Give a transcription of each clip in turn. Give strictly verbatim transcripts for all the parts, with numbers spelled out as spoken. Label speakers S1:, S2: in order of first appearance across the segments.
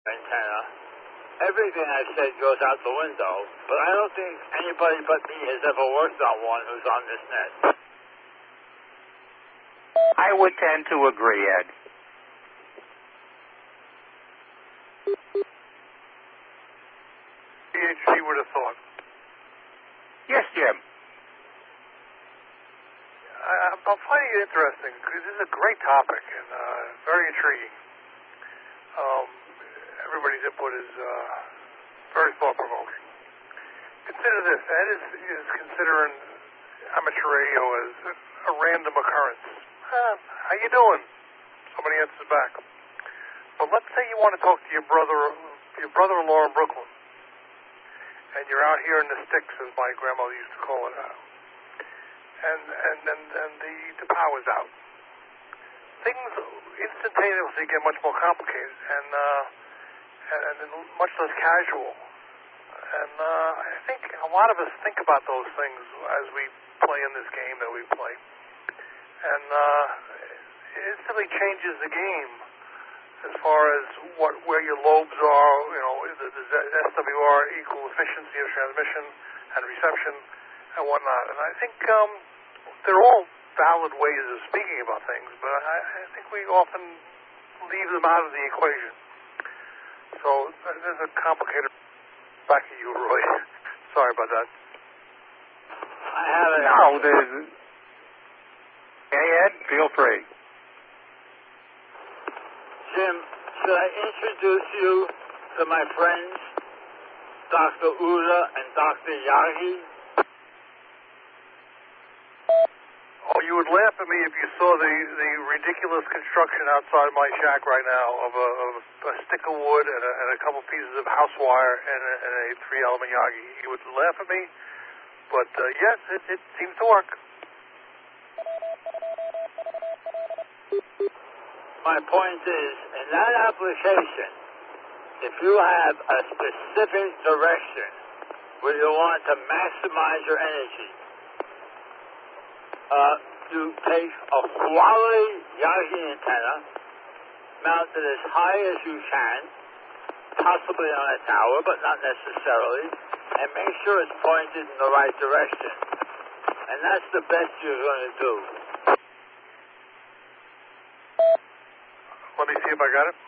S1: antenna, everything I said goes out the window, but I don't think anybody but me has ever worked on one who's on this net.
S2: I would tend to agree, Ed.
S3: P H D would have thought.
S2: Yes, Jim.
S3: I, I'm finding it interesting because this is a great topic and uh, very intriguing. Um, everybody's input is uh, very thought-provoking. Consider this. Ed is, is considering amateur radio as a, a random occurrence. Huh, how you doing? Somebody answers back. But let's say you want to talk to your brother, your brother-in-law in Brooklyn, and you're out here in the sticks, as my grandmother used to call it, out. And and and, and the, the power's out. Things instantaneously get much more complicated and uh, and, and much less casual. And uh, I think a lot of us think about those things as we play in this game that we play. And uh, it instantly changes the game as far as what where your lobes are, you know, does S W R equal efficiency of transmission and reception and whatnot. And I think um, they're all valid ways of speaking about things, but I, I think we often leave them out of the equation. So there's a complicated... Back to you, Roy. Sorry about that.
S1: I have it.
S2: No, there's... Hey, Ed, feel free.
S1: Jim, should I introduce you to my friends, Doctor Uda and Doctor Yagi?
S3: Oh, you would laugh at me if you saw the, the ridiculous construction outside my shack right now of a, of a stick of wood and a, and a couple pieces of house wire and a, and a three-element Yagi. You would laugh at me, but uh, yes, it, it seems to work.
S1: My point is, in that application, if you have a specific direction where you want to maximize your energy, uh, you take a quality Yagi antenna, mount it as high as you can, possibly on a tower, but not necessarily, and make sure it's pointed in the right direction. And that's the best you're going to do.
S3: Let me see if I got it.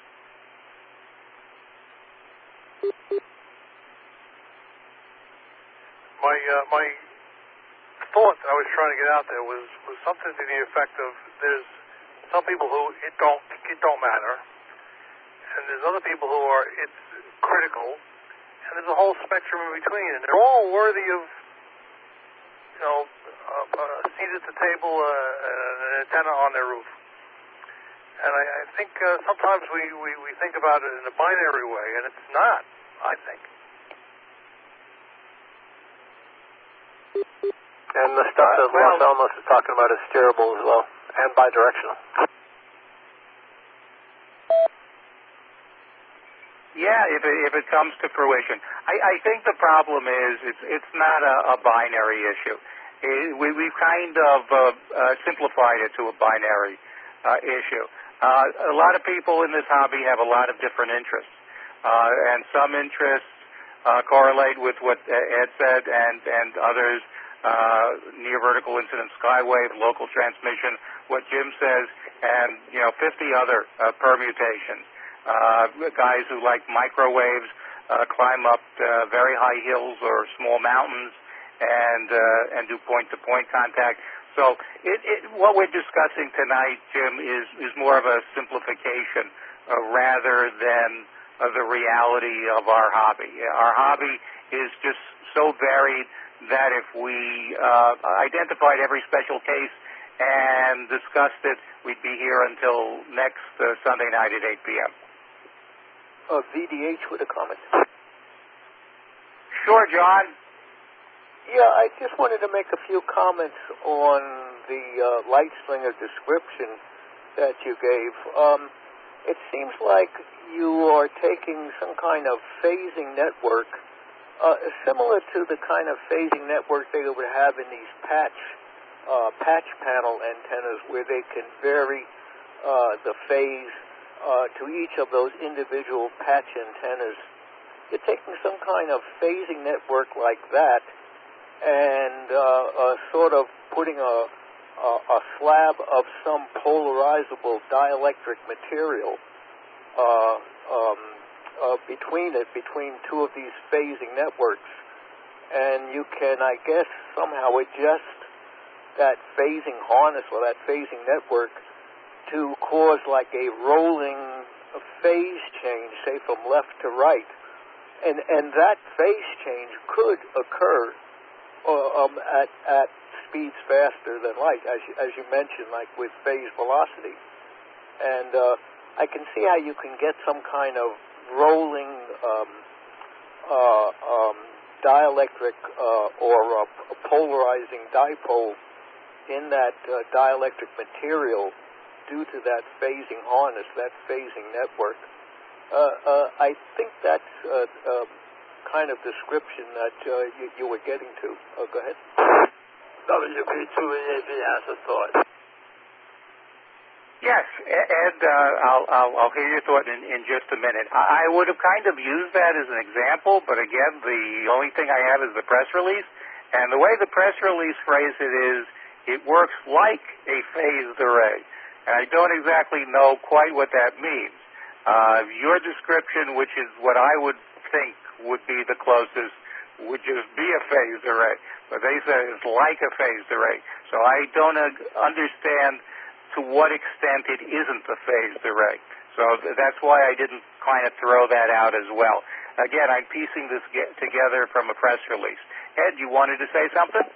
S3: My uh, my thought I was trying to get out there was, was something to the effect of there's some people who it don't it don't matter, and there's other people who are it's critical, and there's a whole spectrum in between, and they're all worthy of you know a, a seat at the table, uh, an antenna on their roof. And I, I think uh, sometimes we, we, we think about it in a binary way, and it's not, I think.
S4: And the stuff that
S2: well,
S4: Los Alamos is talking about is steerable as well, and bidirectional.
S2: Yeah, if it, if it comes to fruition. I, I think the problem is it's, it's not a, a binary issue. It, we, we've kind of uh, uh, simplified it to a binary uh, issue. Uh, a lot of people in this hobby have a lot of different interests, uh, and some interests uh, correlate with what Ed said, and, and others uh, near vertical incident skywave, local transmission, what Jim says, and you know fifty other uh, permutations. Uh, guys who like microwaves uh, climb up uh, very high hills or small mountains and uh, and do point-to-point contact. So it, it, what we're discussing tonight, Jim, is, is more of a simplification uh, rather than uh, the reality of our hobby. Our hobby is just so varied that if we uh, identified every special case and discussed it, we'd be here until next uh, Sunday night at eight p.m.
S4: Uh, V D H with a comment.
S2: Sure, John.
S4: Yeah, I just wanted to make a few comments on the uh, light slinger description that you gave. Um, it seems like you are taking some kind of phasing network, uh, similar to the kind of phasing network they would have in these patch uh, patch panel antennas, where they can vary uh, the phase uh, to each of those individual patch antennas, you're taking some kind of phasing network like that and uh, uh, sort of putting a, a, a slab of some polarizable dielectric material uh, um, uh, between it, between two of these phasing networks. And you can, I guess, somehow adjust that phasing harness or that phasing network to cause like a rolling phase change, say from left to right. And and that phase change could occur uh, um, at, at speeds faster than light, as you, as you mentioned, like with phase velocity. And uh, I can see how you can get some kind of rolling um, uh, um, dielectric uh, or uh, polarizing dipole in that uh, dielectric material due to that phasing harness, that phasing network. Uh, uh, I think that's uh, uh, kind of description that uh, you, you were getting to. Oh, go ahead.
S1: W P two E A B has a thought.
S2: Yes, Ed, uh, I'll, I'll, I'll hear your thought in, in just a minute. I, I would have kind of used that as an example, but again, the only thing I have is the press release. And the way the press release phrased it is, it works like a phased array. And I don't exactly know quite what that means. Uh, your description, which is what I would think would be the closest, would just be a phased array. But they say it's like a phased array. So I don't uh, understand to what extent it isn't a phased array. So th- that's why I didn't kind of throw that out as well. Again, I'm piecing this get together from a press release. Ed, you wanted to say something?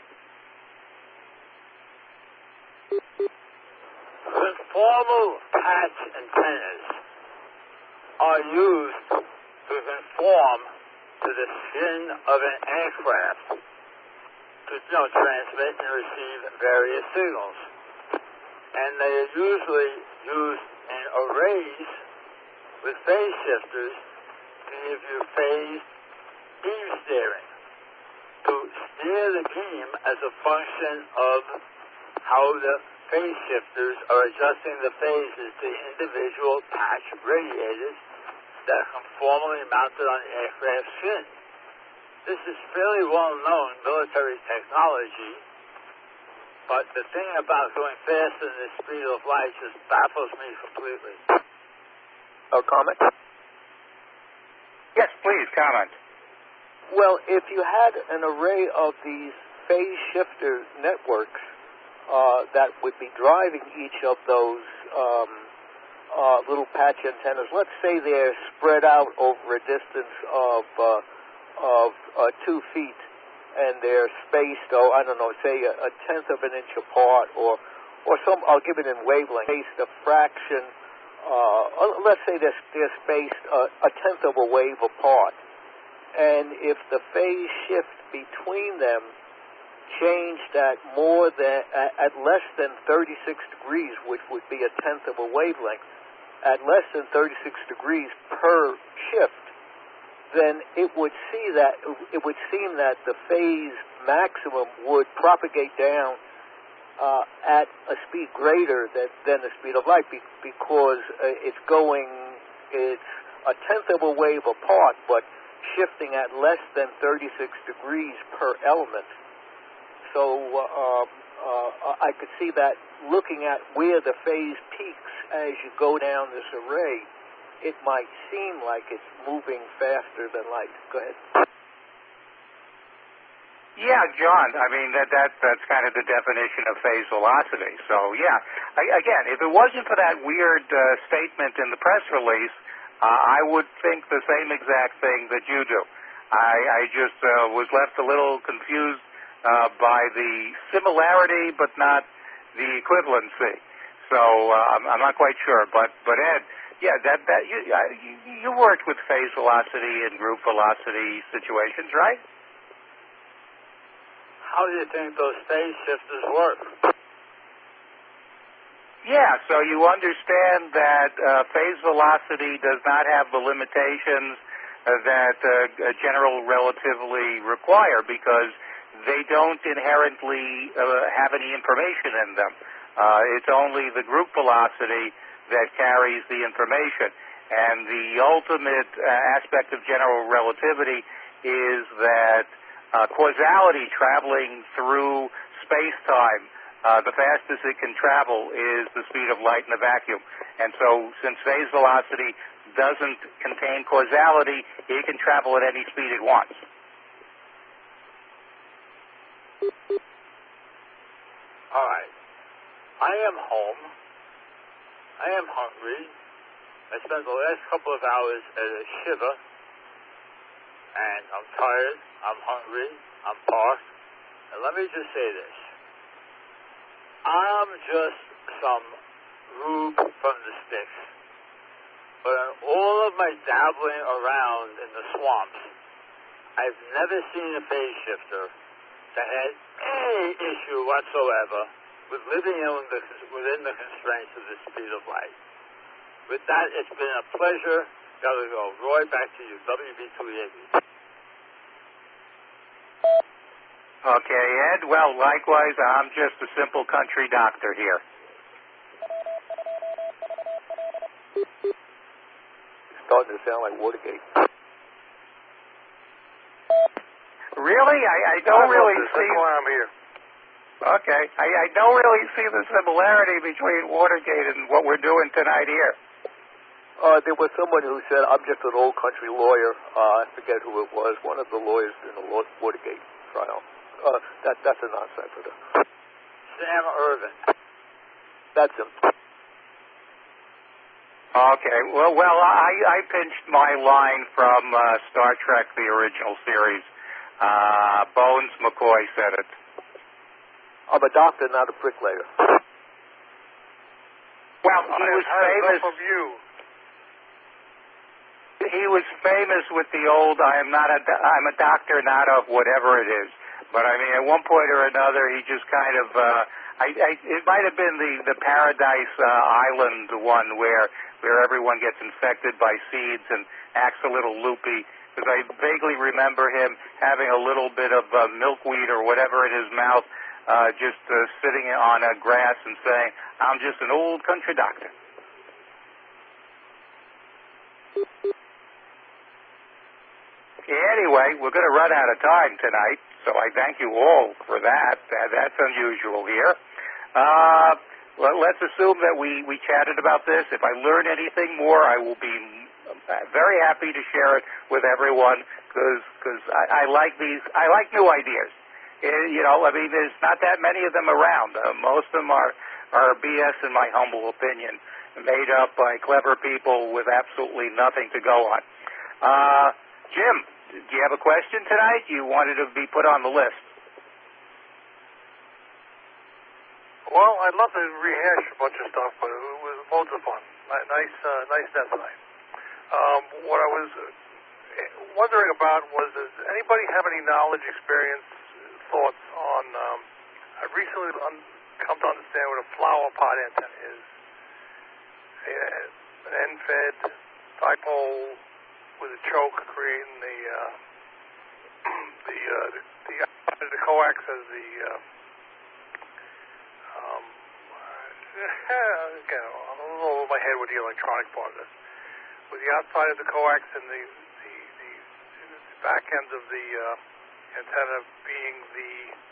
S1: Conformal patch antennas are used to conform to the fin of an aircraft to you know, transmit and receive various signals. And they are usually used in arrays with phase shifters to give you phased beam steering, to steer the beam as a function of how the phase shifters are adjusting the phases to individual patch radiators that are conformally mounted on the aircraft's fin. This is fairly well-known military technology, but the thing about going faster than the speed of light just baffles me completely.
S4: Oh, comment?
S2: Yes, please, comment.
S4: Well, if you had an array of these phase shifter networks uh, that would be driving each of those um, uh, little patch antennas, let's say they're spread out over a distance of, uh, of uh, two feet, and they're spaced, oh, I don't know, say a, a tenth of an inch apart, or or some, I'll give it in wavelength, spaced a fraction, uh, let's say they're, they're spaced a, a tenth of a wave apart. And if the phase shift between them changed at more than, at, at less than thirty-six degrees, which would be a tenth of a wavelength, at less than thirty-six degrees per shift, then it would see that it would seem that the phase maximum would propagate down uh, at a speed greater than, than the speed of light, be, because uh, it's going it's a tenth of a wave apart, but shifting at less than thirty-six degrees per element. So uh, uh, I could see that looking at where the phase peaks as you go down this array, it might seem like it's moving faster than light. Go ahead.
S2: Yeah, John, I mean, that, that that's kind of the definition of phase velocity. So, yeah, I, again, if it wasn't for that weird uh, statement in the press release, uh, I would think the same exact thing that you do. I, I just uh, was left a little confused uh, by the similarity but not the equivalency. So uh, I'm, I'm not quite sure. But, but Ed, yeah, that that you, you you worked with phase velocity and group velocity situations, right?
S1: How do you think those phase shifters work?
S2: Yeah, so you understand that uh, phase velocity does not have the limitations uh, that uh, general relativity require, because they don't inherently uh, have any information in them. Uh, it's only the group velocity that carries the information. And the ultimate uh, aspect of general relativity is that uh, causality traveling through space-time, uh, the fastest it can travel is the speed of light in a vacuum. And so since phase velocity doesn't contain causality, it can travel at any speed it wants.
S1: All right. I am home. I am hungry. I spent the last couple of hours at a shiva, and I'm tired. I'm hungry. I'm parked. And let me just say this. I'm just some rube from the sticks. But in all of my dabbling around in the swamps, I've never seen a phase shifter that had any issue whatsoever with living in the, within the constraints of the speed of light. With that, it's been a pleasure. Gotta go. Roy, back to you. W B two E A B.
S2: Okay, Ed. Well, likewise, I'm just a simple country doctor here.
S4: Starting to sound like Watergate.
S2: Really? I, I don't
S3: I
S2: really
S3: this.
S2: see...
S3: That's why I'm here.
S2: Okay. I, I don't really see the similarity between Watergate and what we're doing tonight here.
S4: Uh, there was someone who said, I'm just an old country lawyer. Uh, I forget who it was. One of the lawyers in the Watergate trial. Uh, that, that's a non-sequitur.
S1: Sam Irvin.
S4: That's him.
S2: Okay. Well, well, I, I pinched my line from uh, Star Trek, the original series. Uh, Bones McCoy said it.
S4: I'm a doctor, not a bricklayer.
S2: Well, he
S3: I
S2: was
S3: have had
S2: famous.
S3: enough of you.
S2: He was famous with the old "I am not a do- I'm a doctor, not of whatever it is." But I mean, at one point or another, he just kind of. Uh, I, I, it might have been the the Paradise uh, Island one where where everyone gets infected by seeds and acts a little loopy. Because I vaguely remember him having a little bit of uh, milkweed or whatever in his mouth, uh, just uh, sitting on a grass and saying, "I'm just an old country doctor." Anyway, we're going to run out of time tonight, so I thank you all for that. Uh, that's unusual here. Uh, well, let's assume that we, we chatted about this. If I learn anything more, I will be very happy to share it with everyone because because I, I like these. I like new ideas. Uh, you know, I mean, there's not that many of them around. Uh, most of them are, are B S, in my humble opinion, made up by clever people with absolutely nothing to go on. Uh, Jim, do you have a question tonight? You wanted to be put on the list.
S3: Well, I'd love to rehash a bunch of stuff, but it was loads of fun. Nice, uh, nice death tonight. Um, what I was wondering about was, does anybody have any knowledge, experience, thoughts on? Um, I recently un- come to understand what a flower pot antenna is. A, an end-fed dipole with a choke creating the uh, the, uh, the the outside of the coax as the uh, um, again, I'm a little over my head with the electronic part of this. With the outside of the coax and the the, the, the back end of the uh, antenna being the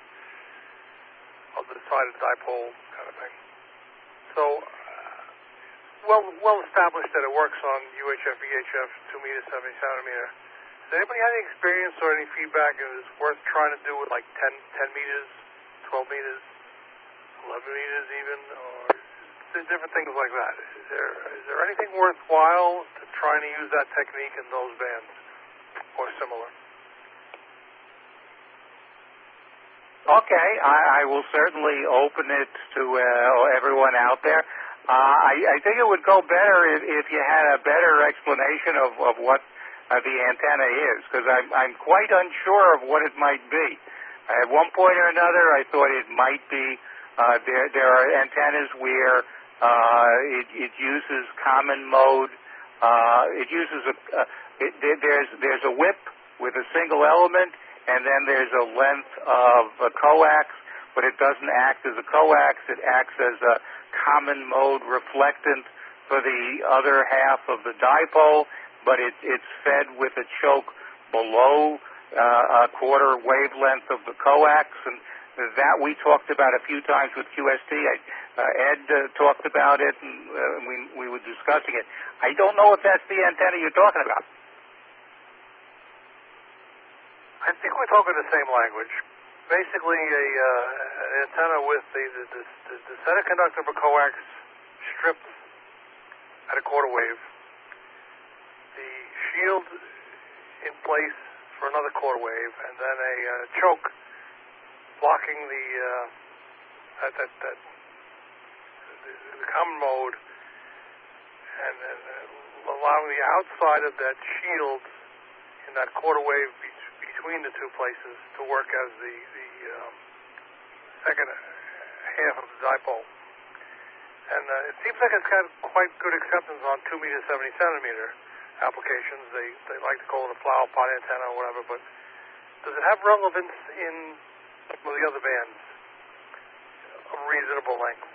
S3: other side of the dipole kind of thing. So. Well, well established that it works on U H F, V H F, two meter, seventy centimeter. Does anybody have any experience or any feedback? Is it worth trying to do with like ten, ten meters, twelve meters, eleven meters even, or different things like that? Is there is there anything worthwhile to trying to use that technique in those bands or similar?
S2: Okay, I, I will certainly open it to uh, everyone out there. Uh, I, I think it would go better if, if you had a better explanation of, of what uh, the antenna is, because I'm, I'm quite unsure of what it might be. At one point or another, I thought it might be, uh, there, there are antennas where uh, it, it uses common mode, uh, it uses a, uh, it, there's, there's a whip with a single element, and then there's a length of a coax, but it doesn't act as a coax, it acts as a common mode reflectant for the other half of the dipole, but it, it's fed with a choke below uh, a quarter wavelength of the coax, and that we talked about a few times with Q S T. I, uh, Ed uh, talked about it, and uh, we, we were discussing it. I don't know if that's the antenna you're talking about.
S3: I think we're talking the same language. Basically, a uh, an antenna with the the, the, the center conductor of a coax stripped at a quarter wave, the shield in place for another quarter wave, and then a uh, choke blocking the uh, that, that, that the, the common mode, and, and uh, allowing the outside of that shield in that quarter wave be- between the two places to work as the the um, second half of the dipole. And uh, it seems like it's got quite good acceptance on two meter seventy centimeter applications. They they like to call it a flower pot antenna or whatever. But does it have relevance in some of the other bands of reasonable length?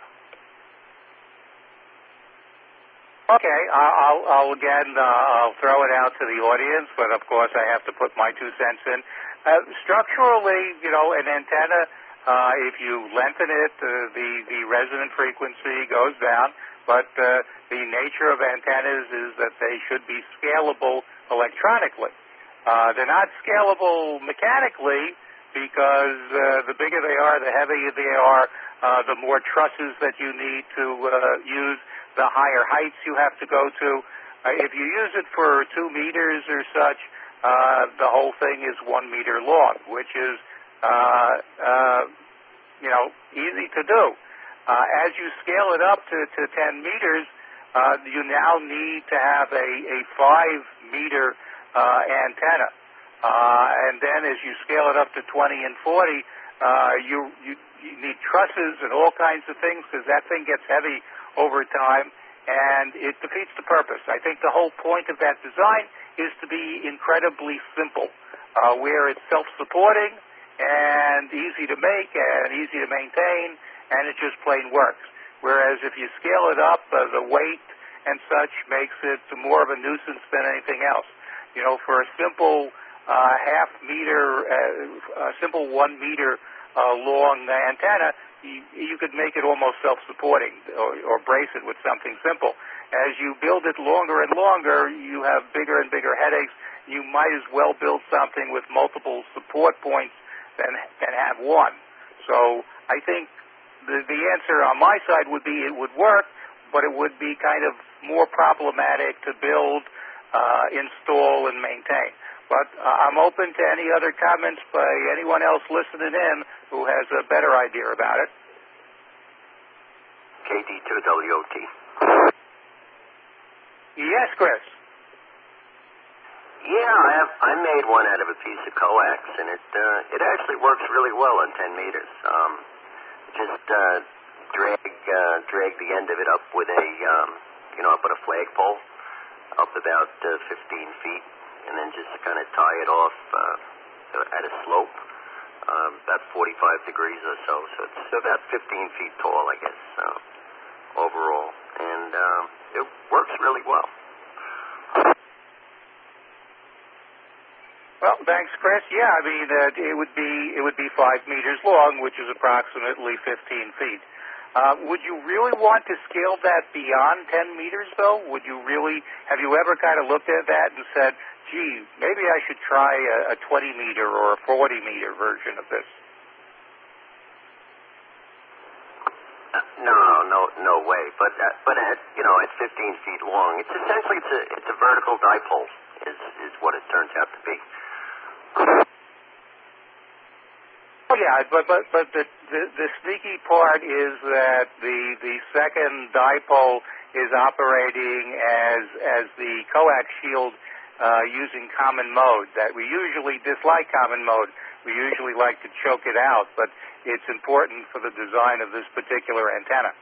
S2: Okay, I'll, I'll again, uh, I'll throw it out to the audience, but of course I have to put my two cents in. Uh, structurally, you know, an antenna, uh, if you lengthen it, uh, the, the resonant frequency goes down, but uh, the nature of antennas is that they should be scalable electronically. Uh, they're not scalable mechanically because uh, the bigger they are, the heavier they are, uh, the more trusses that you need to uh, use, the higher heights you have to go to. Uh, if you use it for two meters or such, uh, the whole thing is one meter long, which is, uh, uh, you know, easy to do. Uh, as you scale it up to, to ten meters, uh, you now need to have a, a five meter uh, antenna. Uh, and then as you scale it up to twenty and forty, uh, you, you, you need trusses and all kinds of things because that thing gets heavy over time, and it defeats the purpose. I think the whole point of that design is to be incredibly simple, uh, where it's self-supporting and easy to make and easy to maintain, and it just plain works. Whereas if you scale it up, uh, the weight and such makes it more of a nuisance than anything else. You know, for a simple uh, half meter, uh, a simple one meter uh, long antenna, You, you could make it almost self-supporting or, or brace it with something simple. As you build it longer and longer, you have bigger and bigger headaches. You might as well build something with multiple support points than, than have one. So I think the, the answer on my side would be it would work, but it would be kind of more problematic to build, uh, install, and maintain. But uh, I'm open to any other comments by anyone else listening in who has a better idea about it.
S5: K D two W O T.
S2: Yes, Chris.
S5: Yeah, I have. I made one out of a piece of coax, and it uh, it actually works really well on ten meters. Um, just uh, drag uh, drag the end of it up with a um, you know up with a flagpole up about uh, fifteen feet. And then just kind of tie it off uh, at a slope, um, about forty-five degrees or so. So it's about fifteen feet tall, I guess, uh, overall. And um, it works really well.
S2: Well, thanks, Chris. Yeah, I mean, uh, it would be it would be five meters long, which is approximately fifteen feet. Uh, would you really want to scale that beyond ten meters, though? Would you really, have you ever kind of looked at that and said, gee, maybe I should try a, a twenty meter or a forty meter version of this?
S5: Uh, no, no, no way. But uh, but at you know at fifteen feet long, it's essentially it's a it's a vertical dipole is is what it turns out to be.
S2: Oh yeah, but but but the, the the sneaky part is that the the second dipole is operating as as the coax shield uh, using common mode. That we usually dislike common mode. We usually like to choke it out, but it's important for the design of this particular antenna.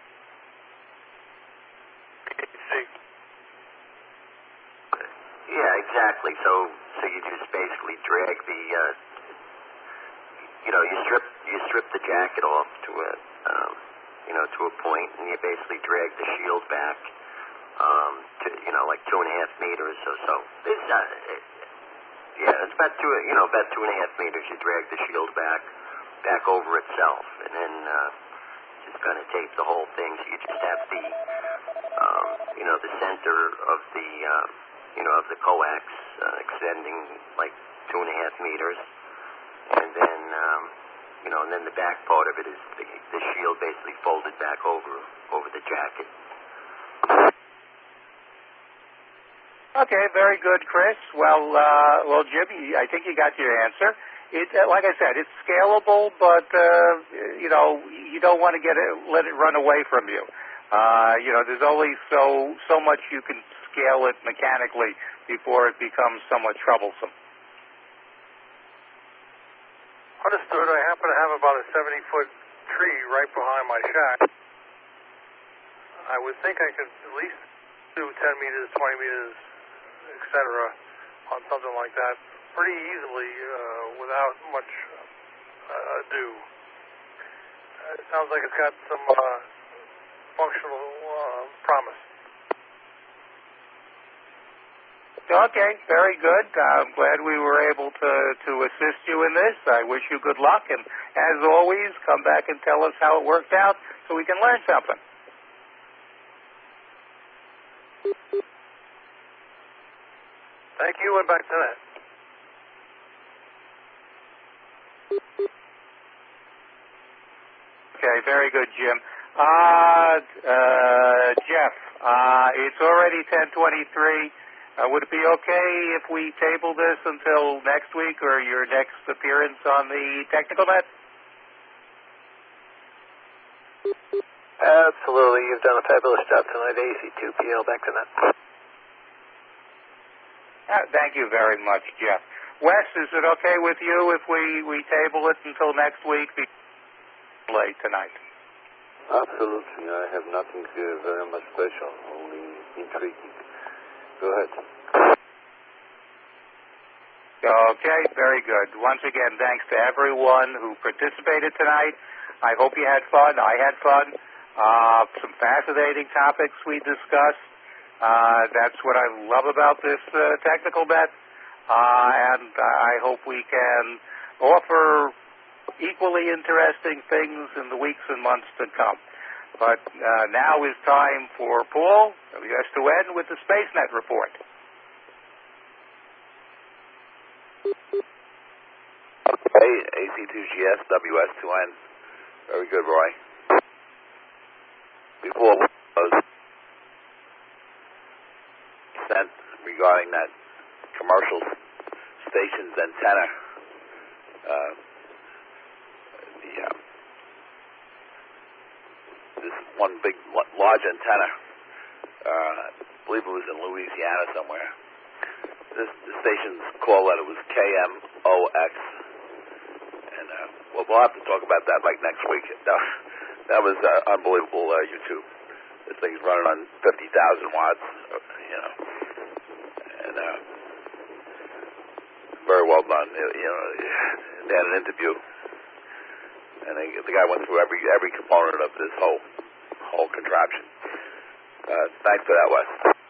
S5: Yeah, exactly. So so you just basically drag the. Uh, You know, you strip you strip the jacket off to a um, you know to a point, and you basically drag the shield back um, to, you know, like two and a half meters or so. This, uh, it, yeah, it's about two, you know, about two and a half meters. You drag the shield back, back over itself, and then uh, just kind of tape the whole thing. So you just have the, um, you know, the center of the, uh, you know, of the coax uh, extending like two and a half meters, and then, um, you know, and then the back part of it is the, the shield basically folded back over over the jacket.
S2: Okay, very good, Chris. Well, uh, well, Jim, I think you got your answer. It, uh, like I said, it's scalable, but uh, you know, you don't want to get it, let it run away from you. Uh, you know, there's only so so much you can scale it mechanically before it becomes somewhat troublesome.
S3: Understood. I happen to have about a seventy-foot tree right behind my shack. I would think I could at least do ten meters, twenty meters, et cetera, on something like that pretty easily uh, without much uh, ado. Uh, it sounds like it's got some uh, functional uh, promise.
S2: Okay, very good. I'm glad we were able to, to assist you in this. I wish you good luck, and as always, come back and tell us how it worked out so we can learn something.
S3: Thank you, and back to that.
S2: Okay, very good, Jim. Uh, uh, Jeff, uh, it's already ten twenty-three. Uh, would it be okay if we table this until next week or your next appearance on the technical net?
S4: Absolutely. You've done a fabulous job tonight, A C two P L. Back to that.
S2: Uh, thank you very much, Jeff. Wes, is it okay with you if we, we table it until next week? Late tonight.
S6: Absolutely. I have nothing uh, very much special, only intriguing. Go ahead.
S2: Okay, very good. Once again, thanks to everyone who participated tonight. I hope you had fun. I had fun. Uh, some fascinating topics we discussed. Uh, that's what I love about this uh, technical bet. Uh, and I hope we can offer equally interesting things in the weeks and months to come. But uh, now is time for Paul W S two N with the SpaceNet report.
S7: Hey, A C two G S, W S two N. Very good, Roy. Before was sent regarding that commercial station's antenna, uh, the, uh, this one big, large antenna, uh, I believe it was in Louisiana somewhere. This the station's call letter was K M O X, and uh, well, we'll have to talk about that like next week. That, that was uh, unbelievable, uh, YouTube. This thing's running on fifty thousand watts, you know, and uh, very well done. You know, they had an interview, and they, the guy went through every every component of this whole whole contraption. Uh, thanks for that, Wes.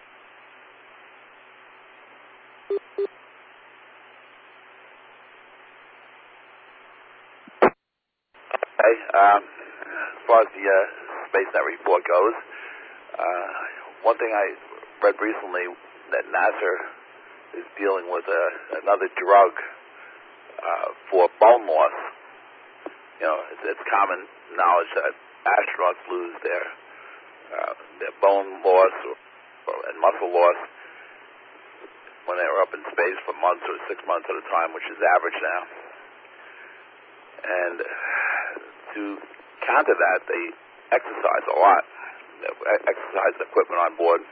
S7: Hey, um, as far as the uh, SpaceNet report goes, uh, one thing I read recently that NASA is dealing with a, another drug uh, for bone loss. You know, it's, it's common knowledge that astronauts lose their uh, their bone loss or, or, and muscle loss when they were up in space for months or six months at a time, which is average now. And to counter that, they exercise a lot. They exercise equipment on board.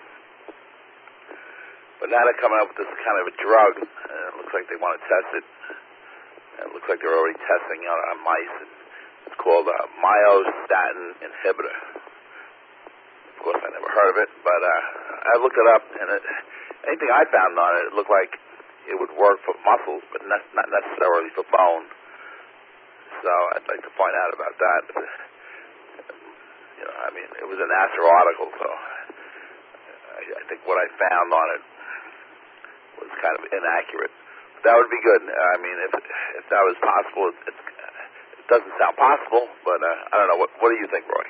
S7: But now they're coming up with this kind of a drug, and it looks like they want to test it. And it looks like they're already testing it on mice. And it's called a myostatin inhibitor. Of course, I never heard of it, but uh, I looked it up, and it, anything I found on it, it looked like it would work for muscles, but not, not necessarily for bone. So I'd like to point out about that. You know, I mean, it was a NASA article, so I I think what I found on it was kind of inaccurate. But that would be good. I mean, if if that was possible, it, it doesn't sound possible, but uh, I don't know. What what do you think, Roy?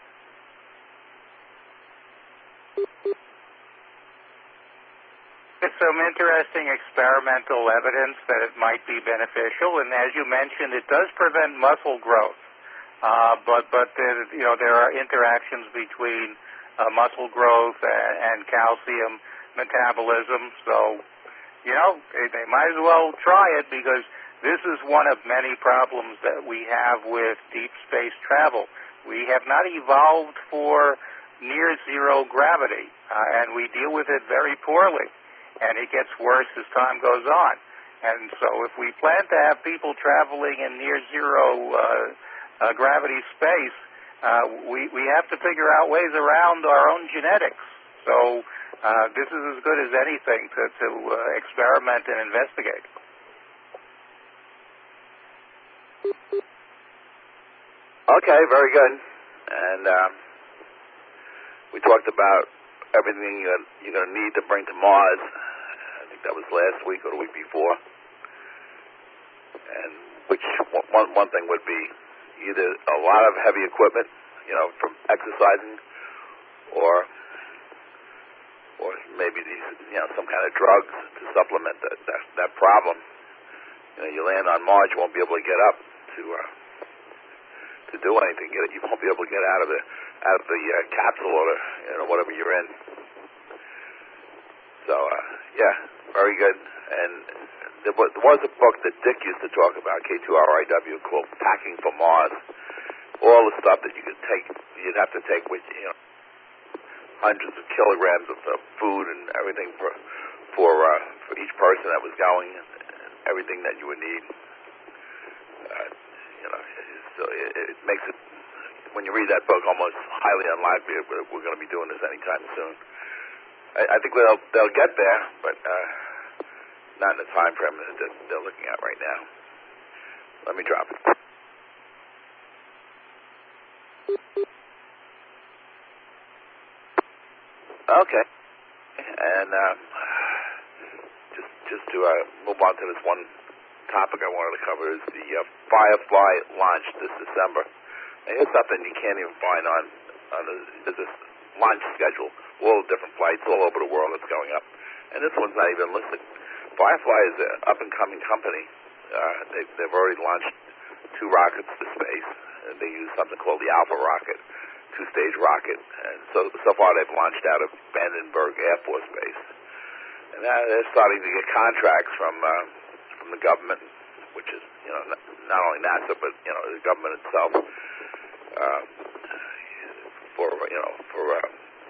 S2: It's some interesting experimental evidence that it might be beneficial, and as you mentioned, it does prevent muscle growth. Uh, but but there, you know there are interactions between uh, muscle growth and, and calcium metabolism. So you know they, they might as well try it, because this is one of many problems that we have with deep space travel. We have not evolved for near zero gravity, uh, and we deal with it very poorly, and it gets worse as time goes on. And so if we plan to have people traveling in near zero uh, uh, gravity space, uh, we, we have to figure out ways around our own genetics. So uh, this is as good as anything to, to uh, experiment and investigate.
S7: Okay, very good. And um, we talked about everything you're, you're going to need to bring to Mars. I think that was last week or the week before. And which one one thing would be either a lot of heavy equipment, you know, from exercising, or or maybe these, you know, some kind of drugs to supplement that that, that problem. You know, you land on Mars, you won't be able to get up to uh, to do anything. You won't be able to get out of the out of the uh, capsule or the, you know, whatever you're in. So uh, yeah, very good. And there was, there was a book that Dick used to talk about, K two R I W, called Packing for Mars. All the stuff that you could take, you'd have to take with you, you know, hundreds of kilograms of uh, food and everything for for uh, for each person that was going, and everything that you would need. Uh, you know, so it, it makes it, when you read that book, almost highly unlikely that we're going to be doing this anytime soon. I, I think they'll they'll get there, but uh, not in the time frame that they're looking at right now. Let me drop it. Okay, and um, just just to uh, move on to this one topic I wanted to cover is the uh, Firefly launch this December. And here's something you can't even find on on the, there's this launch schedule, all the different flights all over the world that's going up, and this one's not even listed. Firefly is an up-and-coming company. Uh, they, they've already launched two rockets to space, and they use something called the Alpha rocket, two-stage rocket. And so so far they've launched out of Vandenberg Air Force Base. And now they're starting to get contracts from uh, from the government, which is, you know, not, not only NASA, but, you know, the government itself, uh, for, you know, for... Uh,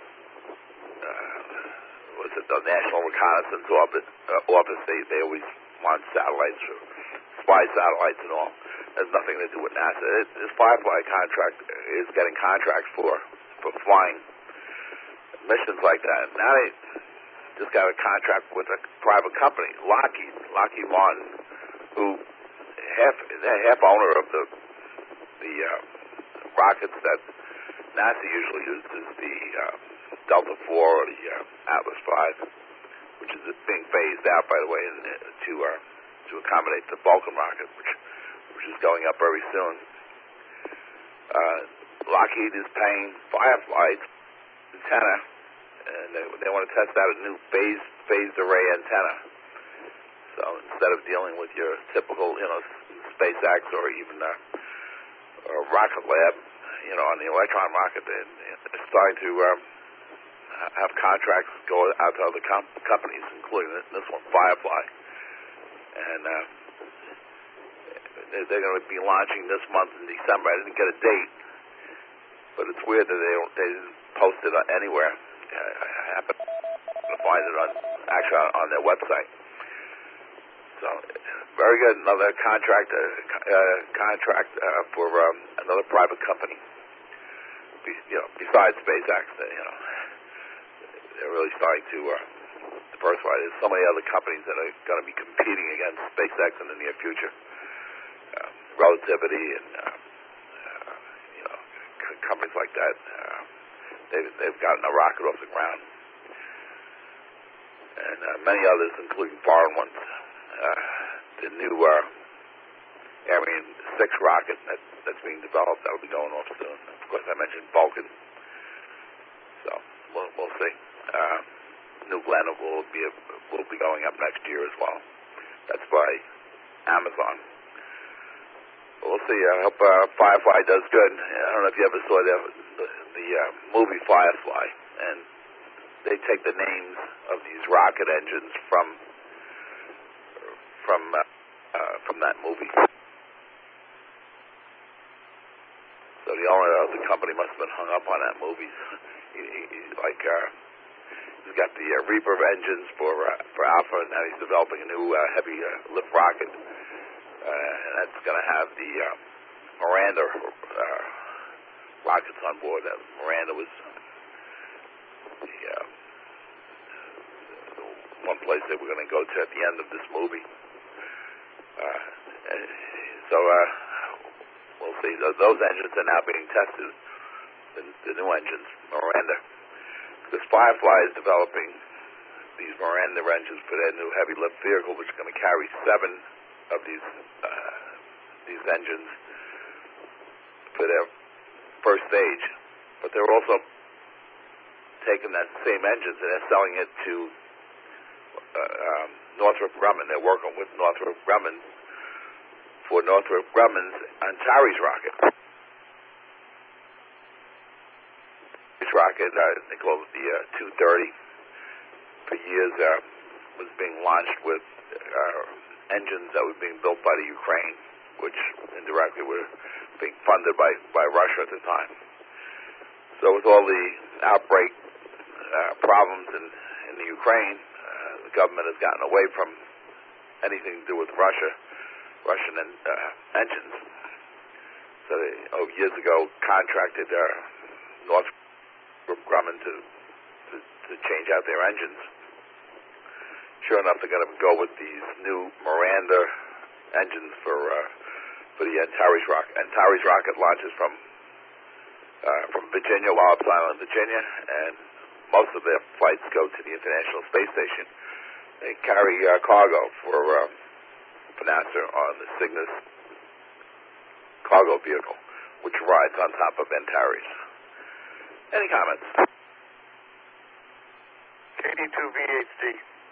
S7: was it the National Reconnaissance Office? Uh, office they, they always launch satellites, or spy satellites and all. It has nothing to do with NASA. It, this Firefly contract is getting contracts for, for flying missions like that. Now they just got a contract with a private company, Lockheed, Lockheed Martin, who half they're half owner of the the uh, rockets that NASA usually uses, the uh, Delta four or the uh, Atlas five, which is being phased out, by the way, in, uh, to uh, to accommodate the Vulcan rocket, which which is going up very soon. Uh, Lockheed is paying Firefly's antenna, and they, they want to test out a new phased phased array antenna. So instead of dealing with your typical, you know, SpaceX or even uh, or Rocket Lab, you know, on the Electron rocket, they, they're starting to um, have contracts go out to other com- companies, including this one, Firefly. And uh, they're going to be launching this month in December. I didn't get a date, but it's weird that they don't, they didn't post it anywhere. I happened to find it on actually on their website. So very good. Another contract, uh, uh, contract uh, for um, another private company. Be, you know, besides SpaceX, you know. They're really starting to uh, diversify. There's so many other companies that are going to be competing against SpaceX in the near future. Uh, Relativity and uh, uh, you know, c- companies like that. Uh, they've, they've gotten a rocket off the ground. and uh, many others, including foreign ones. Uh, the new uh, Ariane six rocket that, that's being developed, that will be going off soon. Of course, I mentioned Vulcan. So we'll, we'll see. Uh, New Glenn will be a, will be going up next year as well. That's by Amazon. We'll see. I hope uh, Firefly does good. I don't know if you ever saw the the, the uh, movie Firefly, and they take the names of these rocket engines from from uh, uh, from that movie. So the owner of the company must have been hung up on that movie. he, he, he's like uh, he's got the uh, Reaper engines for uh, for Alpha, and now he's developing a new uh, heavy uh, lift rocket. Uh, and that's going to have the uh, Miranda uh, rockets on board. Uh, Miranda was the, uh, the one place that we're going to go to at the end of this movie. Uh, so uh, we'll see. Those, those engines are now being tested, the, the new engines, Miranda. Because Firefly is developing these Miranda engines for their new heavy lift vehicle, which is going to carry seven of these uh, these engines for their first stage, but they're also taking that same engines and they're selling it to uh, um, Northrop Grumman. They're working with Northrop Grumman for Northrop Grumman's Antares rocket. This rocket, uh, they call it the uh, two thirty, for years uh, was being launched with Uh, engines that were being built by the Ukraine, which indirectly were being funded by, by Russia at the time. So with all the outbreak uh, problems in, in the Ukraine, uh, the government has gotten away from anything to do with Russia, Russian uh, engines. So they, oh, years ago, contracted uh, Northrop Grumman to, to, to change out their engines. Sure enough, they're going to go with these new Miranda engines for uh, for the Antares rocket. Antares rocket launches from uh, from Virginia, Wallops Island, Virginia, and most of their flights go to the International Space Station. They carry uh, cargo for uh, for NASA on the Cygnus cargo vehicle, which rides on top of Antares. Any comments?
S3: K D two V H D.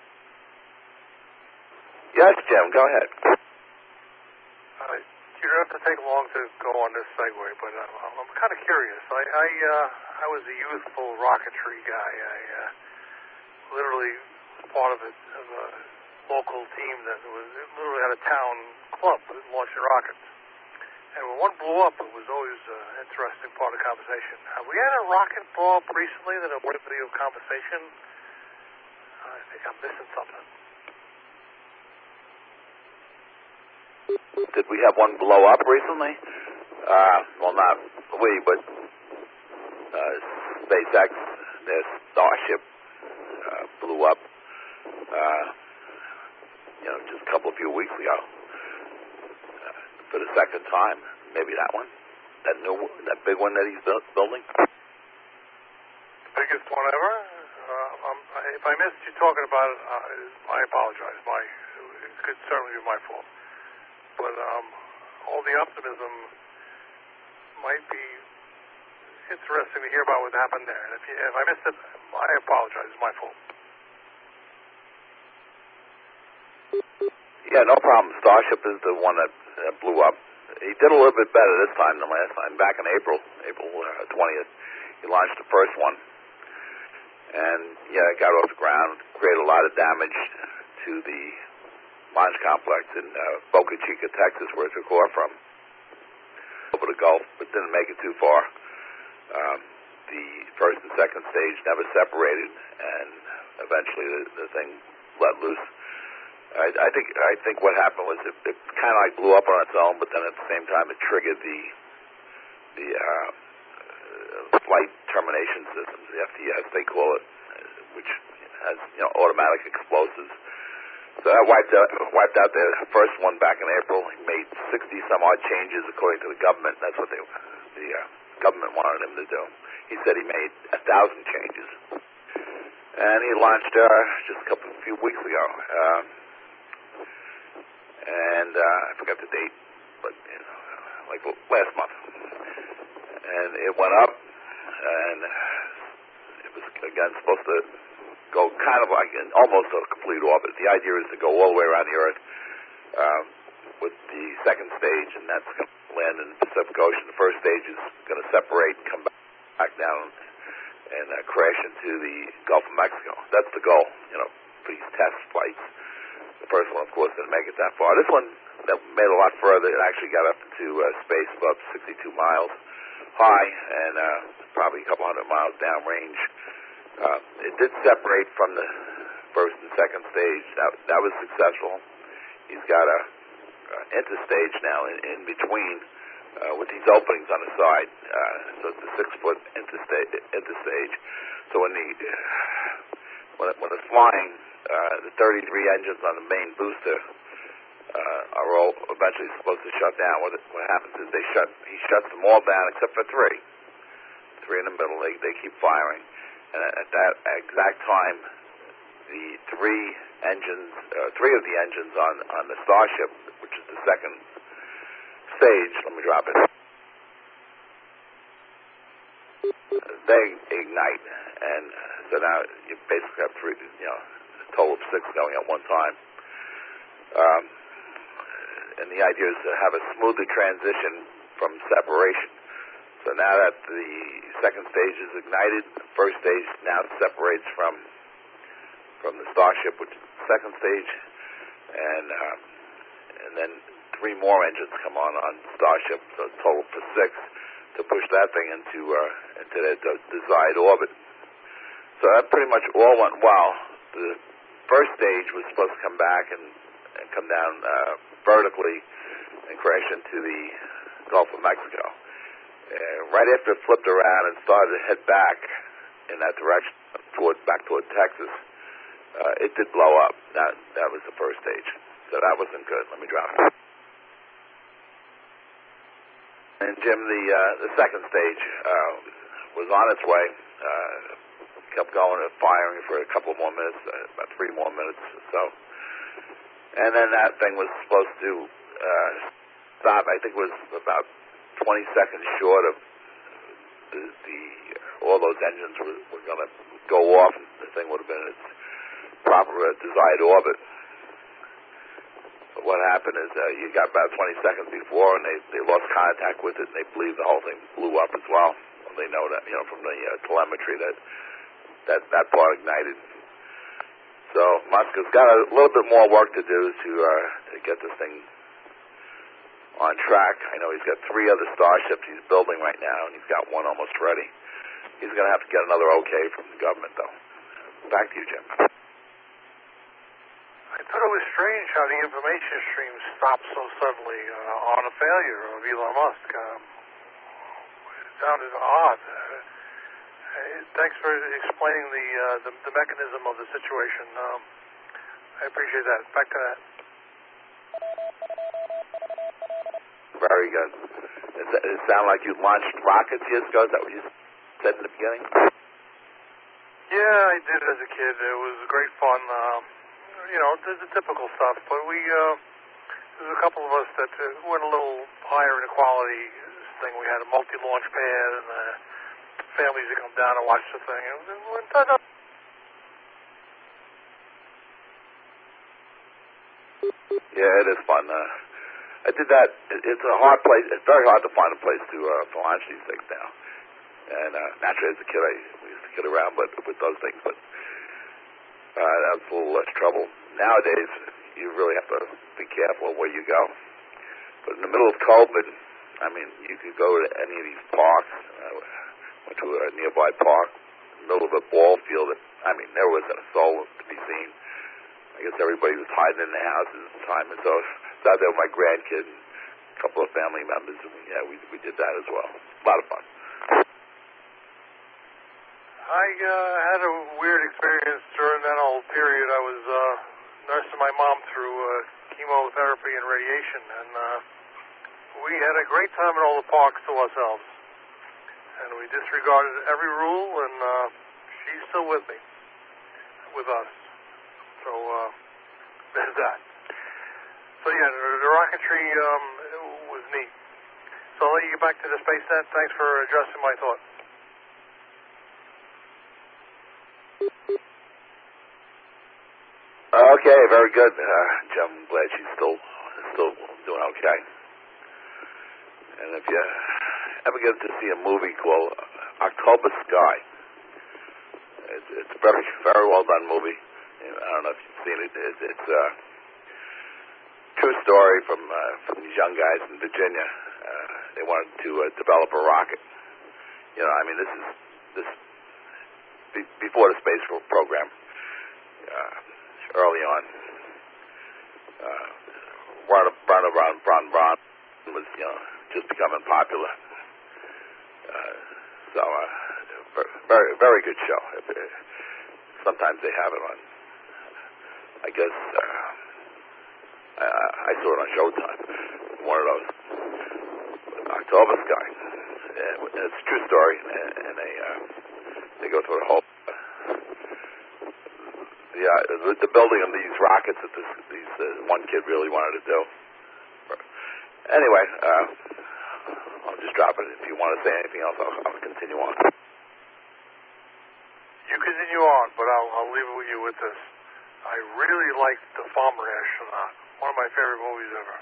S7: Yes, Jim, go ahead.
S3: Uh, you don't have to take long to go on this segue, but I'm, I'm kind of curious. I I, uh, I was a youthful rocketry guy. I uh, literally was part of a, of a local team that was literally had a town club launching rockets. And when one blew up, it was always an interesting part of the conversation. Have we had a rocket blow up recently that I'm worthy of conversation? I think I'm missing something.
S7: Did we have one blow up recently? Uh, well, not we, but uh, SpaceX, their Starship uh, blew up, uh, you know, just a couple of few weeks ago. Uh, for the second time, maybe that one, that new, that big one that he's built, building.
S3: Biggest one ever. Uh, um, if I missed you talking about it, uh, I apologize. My, it could certainly be my fault. But um, all the optimism might be interesting to hear about what happened there. And if, you, if I missed it, I apologize. It's my fault.
S7: Yeah, no problem. Starship is the one that uh, blew up. He did a little bit better this time than last time. Back in April, April uh, twentieth, he launched the first one. And, yeah, it got off the ground, created a lot of damage to the launch complex in uh, Boca Chica, Texas, where it took off from, over the Gulf, but didn't make it too far. Um, the first and second stage never separated, and eventually the, the thing let loose. I, I think I think what happened was it, it kind of like blew up on its own, but then at the same time it triggered the the uh, flight termination systems, the F T S they call it, which has you know automatic explosives. So that wiped out, wiped out the first one back in April. He made sixty some odd changes according to the government. That's what they, the uh, government wanted him to do. He said he made a thousand changes. and he launched uh, just a couple, a few weeks ago. Uh, and uh, I forgot the date, but you know, like last month. And it went up, and it was again supposed to go kind of like an, almost a complete orbit. The idea is to go all the way around the Earth um, with the second stage, and that's going to land in the Pacific Ocean. The first stage is going to separate and come back, back down and uh, crash into the Gulf of Mexico. That's the goal, you know, for these test flights. The first one, of course, didn't make it that far. This one that made a lot further. It actually got up into uh, space about sixty-two miles high and uh, probably a couple hundred miles downrange. Uh, it did separate from the first and second stage. That, that was successful. He's got a, a interstage now in, in between uh, with these openings on the side. Uh, so it's a six-foot interstage. interstage. So when the when, it, when it's flying, uh, the thirty-three engines on the main booster uh, are all eventually supposed to shut down. What, it, what happens is they shut. He shuts them all down except for three. Three in the middle. They they keep firing. And at that exact time, the three engines, uh, three of the engines on, on the Starship, which is the second stage, let me drop it, they ignite. And so now you basically have three, you know, a total of six going at one time. Um, and the idea is to have a smoother transition from separation. So now that the second stage is ignited, the first stage now separates from from the Starship, which is the second stage, and um, and then three more engines come on on Starship, so a total for six to push that thing into uh, into the, the desired orbit. So that pretty much all went well. The first stage was supposed to come back and, and come down uh, vertically and crash into the Gulf of Mexico. Uh, right after it flipped around and started to head back in that direction, toward back toward Texas, uh, it did blow up. That that was the first stage, so that wasn't good. Let me drop it. And Jim, the uh, the second stage uh, was on its way. Uh, kept going and firing for a couple more minutes, uh, about three more minutes or so, and then that thing was supposed to uh, stop. I think it was about twenty seconds short of the, the all those engines were, were going to go off, and the thing would have been in its proper uh, desired orbit. But what happened is uh, you got about twenty seconds before, and they, they lost contact with it, and they believe the whole thing blew up as well. And they know that, you know, from the uh, telemetry that that that part ignited. So Musk has got a little bit more work to do to uh, to get this thing on track. I know he's got three other Starships he's building right now, and he's got one almost ready. He's going to have to get another okay from the government, though. Back to you, Jim.
S3: I thought it was strange how the information stream stopped so suddenly uh, on a failure of Elon Musk. Um, it sounded odd. Uh, thanks for explaining the, uh, the the mechanism of the situation. Um, I appreciate that. Back to that.
S7: Very good. Does it, it sound like you launched rockets years ago? Is that what you said in the beginning?
S3: Yeah, I did it as a kid. It was great fun. Um, you know, the, the typical stuff. But we, uh, there was a couple of us that uh, went a little higher in the quality thing. We had a multi-launch pad, and uh, families that come down and watch the thing. And we went, da, da.
S7: Yeah, it is fun. Uh, I did that. It's a hard place. It's very hard to find a place to uh, to launch these things now. And uh, naturally, as a kid, I we used to kid around, but with those things, but uh, that was a little less trouble. Nowadays, you really have to be careful of where you go. But in the middle of COVID, I mean, you could go to any of these parks. I went to a nearby park, in the middle of a ball field. That, I mean, there wasn't a soul to be seen. I guess everybody was hiding in their houses at the time, and so I was out there with my grandkid and a couple of family members, and yeah, we we did that as well. A lot of fun.
S3: I uh, had a weird experience during that whole period. I was uh, nursing my mom through uh, chemotherapy and radiation, and uh, we had a great time in all the parks to ourselves. And we disregarded every rule, and uh, she's still with me. with us. So uh, there's that. So yeah, the, the rocketry um, was neat. So I'll let you get back to the space net. Thanks for addressing my thought.
S7: Okay, very good. Uh, Jim, I'm glad she's still still doing okay. And if you ever get to see a movie called October Sky, it's, it's a very very well done movie. I don't know if you've seen it. It's, it's a true story from uh, from these young guys in Virginia. Uh, they wanted to uh, develop a rocket. You know, I mean, this is this be, before the space program. Uh, early on, uh, Ron Ron Ron Ron Ron was you know just becoming popular. Uh, so, uh, very very good show. Sometimes they have it on. I guess uh, I, I saw it on Showtime. One of those October Sky. Uh, it's a true story, and, and they uh, they go through the whole. The, uh, the, the building of these rockets that this these, uh, one kid really wanted to do. Anyway, uh, I'll just drop it. If you want to say anything else, I'll, I'll continue on.
S3: You continue on, but I'll, I'll leave it with you with this. I really liked The Farmer Astronaut. One of my favorite movies ever.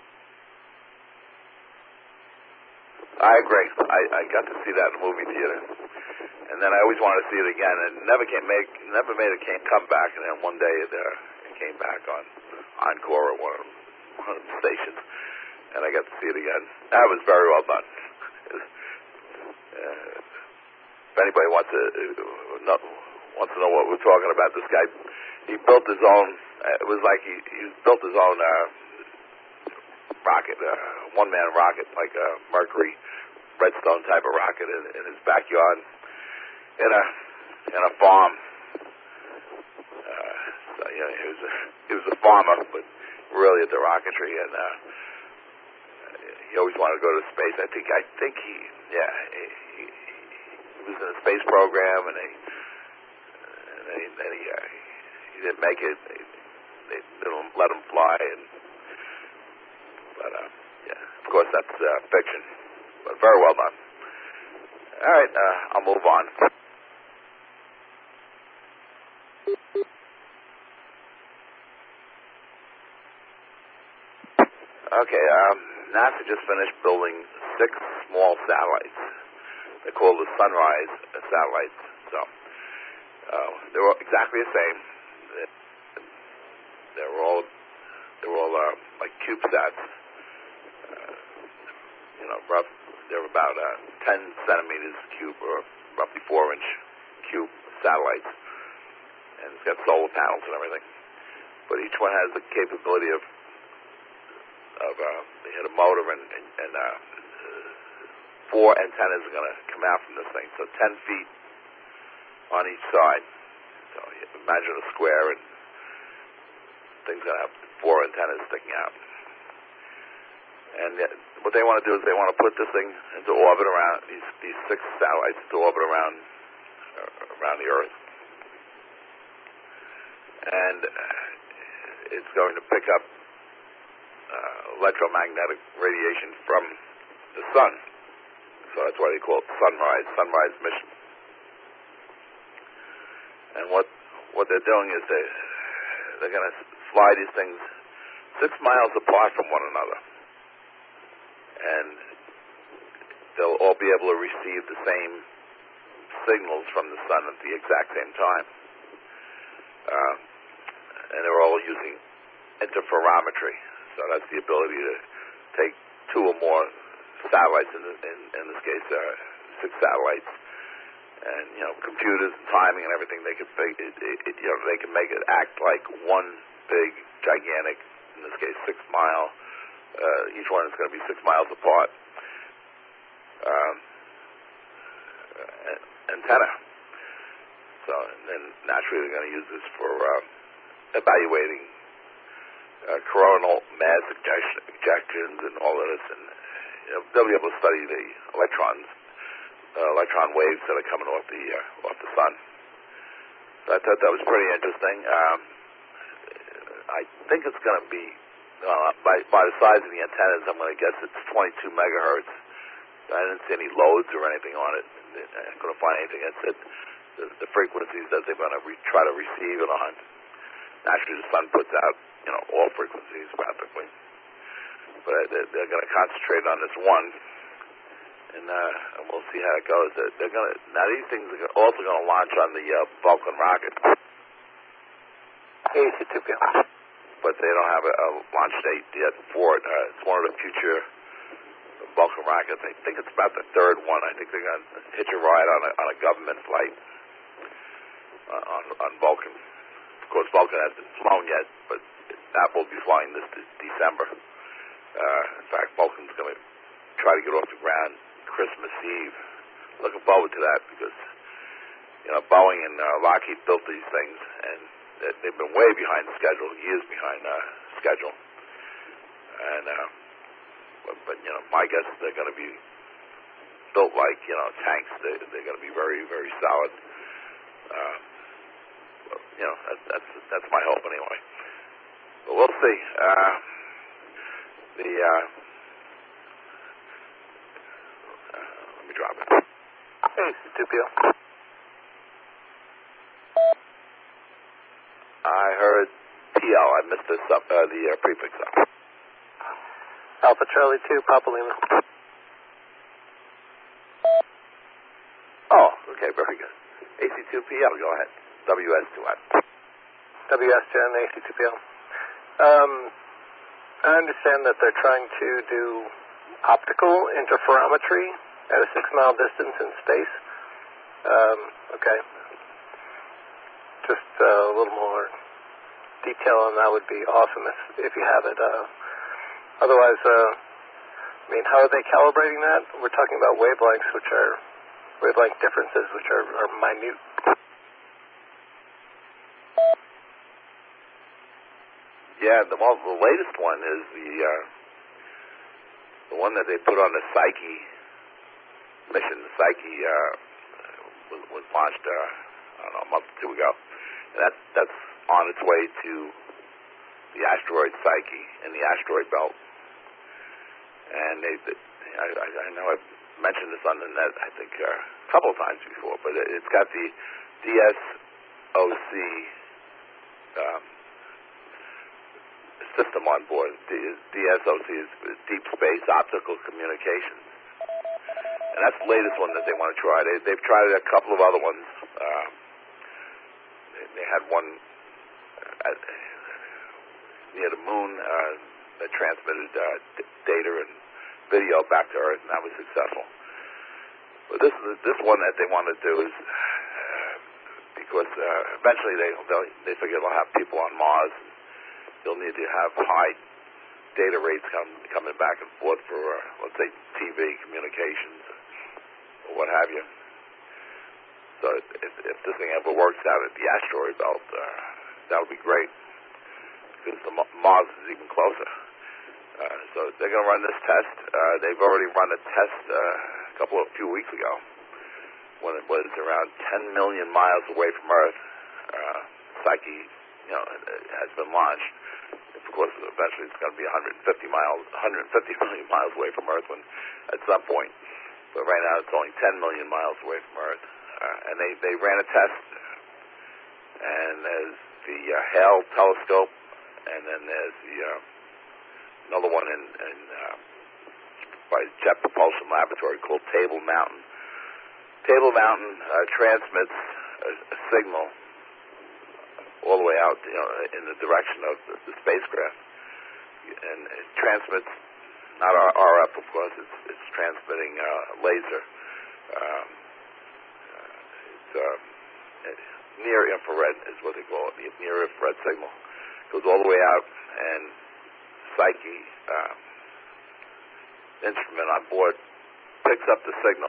S7: I agree. I, I got to see that in the movie theater. And then I always wanted to see it again, and never came make never made it came come back. And then one day it, uh, it came back on Encore or one of, one of the stations, and I got to see it again. That was very well done. uh, if anybody wants to uh, know, wants to know what we're talking about, this guy he built his own. Uh, it was like he, he built his own uh, rocket, uh, one man rocket, like a Mercury Redstone type of rocket in, in his backyard. In a in a farm, uh, so, you know, he was a, he was a farmer, but really at the rocketry, and uh, he always wanted to go to space. I think I think he yeah he, he, he was in the space program, and they and then he, then he, uh, he didn't make it. They, they didn't let him fly, and but uh, yeah, of course that's uh, fiction, but very well done. All right, uh, I'll move on. Okay, um, NASA just finished building six small satellites. They're called the Sunrise satellites. So uh, they're all exactly the same. They're, they're all they're all uh, like CubeSats. Uh, you know, rough. They're about uh, ten centimeters cube, or roughly four inch cube satellites, and it's got solar panels and everything. But each one has the capability of of uh, they hit a motor, and, and, and uh, four antennas are going to come out from this thing. So ten feet on each side. So you imagine a square, and things going to have four antennas sticking out. And uh, what they want to do is they want to put this thing into orbit around these these six satellites into orbit around uh, around the Earth, and uh, it's going to pick up Uh, electromagnetic radiation from the sun. So that's why they call it Sunrise, Sunrise Mission. And what what they're doing is they, they're going to fly these things six miles apart from one another. And they'll all be able to receive the same signals from the sun at the exact same time. Uh, and they're all using interferometry. So that's the ability to take two or more satellites, in, the, in, in this case, uh, six satellites, and you know, computers and timing and everything. They can, it, it, it, you know, they can make it act like one big, gigantic, in this case, six mile. Uh, each one is going to be six miles apart. Um, antenna. So, and then naturally, they're going to use this for um, evaluating. Uh, coronal mass ejection, ejections and all of this, and you know, they'll be able to study the electrons, uh, electron waves that are coming off the uh, off the sun. I thought that was pretty interesting. Um, I think it's going to be, uh, by, by the size of the antennas, I'm going to guess it's twenty-two megahertz. I didn't see any loads or anything on it. I couldn't find anything that said the, the frequencies that they're going to re- try to receive it on. Actually, the sun puts out, you know, all frequencies practically. But they're, they're going to concentrate on this one, and, uh, and we'll see how it goes. They're, they're going to now these things are also going to launch on the uh, Vulcan rocket.
S4: A C two P L.
S7: But they don't have a, a launch date yet for it. Uh, it's one of the future Vulcan rockets. I think it's about the third one. I think they're going to hitch a ride on a, on a government flight uh, on, on Vulcan. Of course, Vulcan hasn't flown yet, but that will be flying this de- December. Uh, in fact, Vulcan's going to try to get off the ground Christmas Eve. Looking forward to that because, you know, Boeing and uh, Lockheed built these things, and they've been way behind schedule, years behind uh, schedule. And, uh, but, but, you know, my guess is they're going to be built like, you know, tanks. They, they're going to be very, very solid. Uh, well, you know, that, that's that's my hope anyway. But we'll see. Uh, the, uh, uh, let me drop it.
S4: A C two P L.
S7: I heard P L. I missed the, sub, uh, the uh, prefix up.
S4: Alpha Charlie two, Papa Lima.
S7: Oh, okay, very good. A C two P L, go ahead. W S two N.
S4: W S two N, A C two P L. Um, I understand that they're trying to do optical interferometry at a six-mile distance in space. Um, okay. Just uh, a little more detail on that would be awesome if, if you have it. Uh, otherwise, uh, I mean, how are they calibrating that? We're talking about wavelengths, which are wavelength differences, which are, are minute.
S7: Yeah, the, well, the latest one is the uh, the one that they put on the Psyche mission. The Psyche uh, was, was launched, uh, I don't know, a month or two ago. And that, that's on its way to the asteroid Psyche in the asteroid belt. And they, they I, I know I've mentioned this on the net, I think, uh, a couple of times before, but it, it's got the D S O C um, system on board. D S O C is Deep Space Optical Communications. And that's the latest one that they want to try. They, they've tried a couple of other ones. Um, they, they had one at, near the moon uh, that transmitted uh, d- data and video back to Earth, and that was successful. But this this one that they want to do is uh, because uh, eventually they they'll, they figure they'll have people on Mars. And they'll need to have high data rates come, coming back and forth for, uh, let's say, T V communications or what have you. So if, if this thing ever works out at the asteroid belt, uh, that would be great because the Mars is even closer. Uh, so they're going to run this test. Uh, they've already run a test uh, a couple of few weeks ago when it was around ten million miles away from Earth. Uh, Psyche, you know, has been launched. Of course, eventually it's going to be one hundred fifty miles, one hundred fifty million miles away from Earth when, at some point. But right now it's only ten million miles away from Earth. Uh, and they, they ran a test. And there's the uh, Hale telescope, and then there's the uh, another one in, in uh, by Jet Propulsion Laboratory called Table Mountain. Table Mountain uh, transmits a, a signal all the way out, you know, in the direction of the, the spacecraft, and it transmits not R F, of course. It's it's transmitting uh, laser. Um, uh, it's uh, near infrared is what they call it. The near infrared signal goes all the way out, and Psyche uh, instrument on board picks up the signal.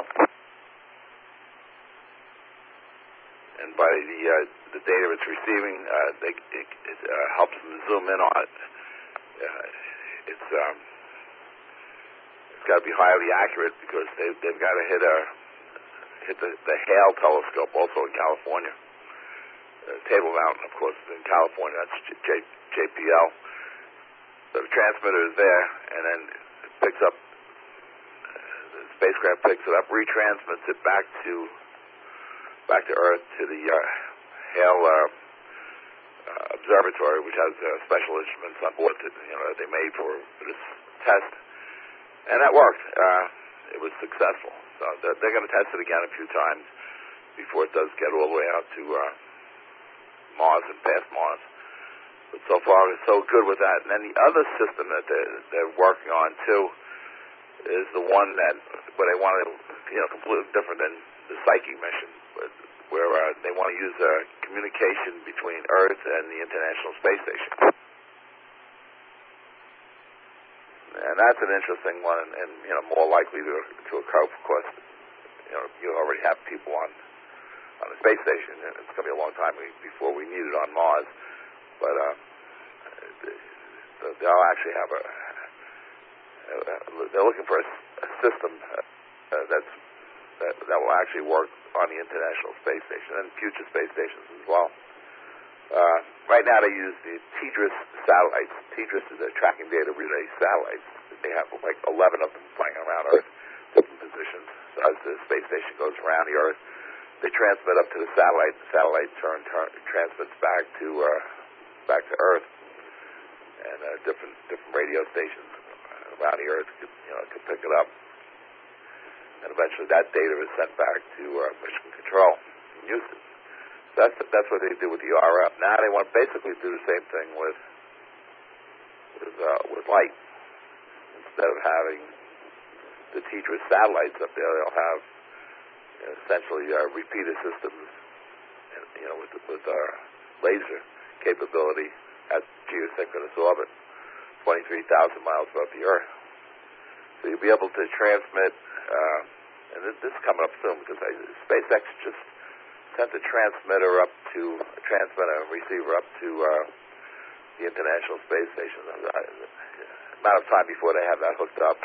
S7: And by the uh, the data it's receiving, uh, they, it, it uh, helps them zoom in on it. Uh, it's um, it's got to be highly accurate because they they've got to hit a hit the, the Hale telescope also in California. Table Mountain, of course, is in California. That's J, JPL. So the transmitter is there, and then it picks up, the spacecraft picks it up, retransmits it back to back to Earth to the uh, Hale uh, uh, Observatory, which has uh, special instruments on board that you know that they made for, for this test, and that worked. Uh, it was successful. So they're, they're going to test it again a few times before it does get all the way out to uh, Mars and past Mars. But so far, it's so good with that. And then the other system that they're, they're working on, too, is the one that, where they want to, you know, completely different than the Psyche mission, but where uh, they want to use uh, communication between Earth and the International Space Station. And that's an interesting one, and, and you know, more likely to, to occur, of course. You know, you already have people on, on the space station, and it's going to be a long time before we need it on Mars. But uh, they'll actually have a, they're looking for a, a system uh, that's, that, that will actually work on the International Space Station and future space stations as well. Uh, right now they use the TDRS satellites. TDRS is a tracking data relay satellites. They have like eleven of them flying around Earth, different positions. So as the space station goes around the Earth, they transmit up to the satellite. The satellite turn, turn transmits back to uh, back to Earth, and uh, different different radio stations around the Earth could, you know, could pick it up, and eventually that data is sent back to uh, mission control in Houston. That's that's what they do with the R F. Now they want to basically do the same thing with with uh, with light. Instead of having the TDRS satellites up there, they'll have you know, essentially uh, repeater systems, you know, with with our laser capability at geosynchronous orbit, twenty-three thousand miles above the Earth. So you'll be able to transmit, uh, and this, this is coming up soon because I, SpaceX just sent a transmitter up to, a transmitter and receiver up to uh, the International Space Station. A amount of time before they have that hooked up.